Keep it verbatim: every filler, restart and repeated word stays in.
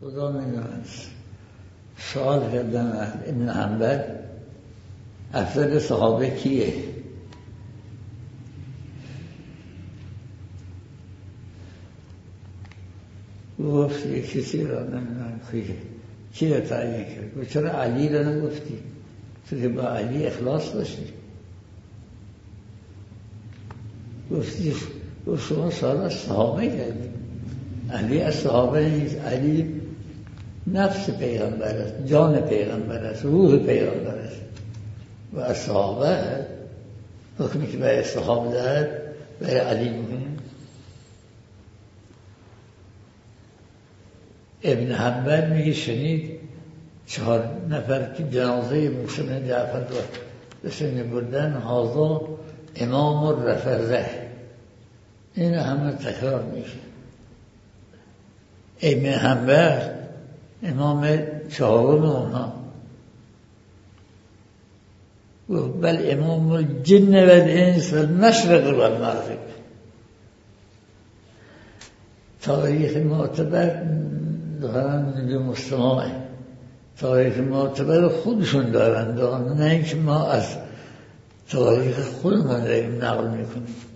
خدا میدوند. سوال کردم ابن حنبل افضل صحابه کیه؟ گفت یه کسی را نمیدونم کیه کی را تعیین کرد. گفت چرا علی را نگفتی؟ تو که با علی اخلاص داشتی. گفتی گفت شما سوال از صحابه کردی. علی از صحابه نیست. علی نفس پیغمبر است، جان پیغمبر است، روح پیغمبر است. و از صحابه حکمی که برای صحابه دارد برای علی مهم. ابن حنبل میگه شنید چهار نفر که جنازه موسی بن جعفر رو به سن بردن هذا امام الرفضه، این همه تکرار میشه. ابن حنبل امام چهارم اونها گفت بل امام الجن و الانس و المشرق و المغرب. تاریخ معتبر دارن به مستماعه، تاریخ معتبر خودشون دارن، نه اینکه ما از تاریخ خودمون داریم نقل میکنیم.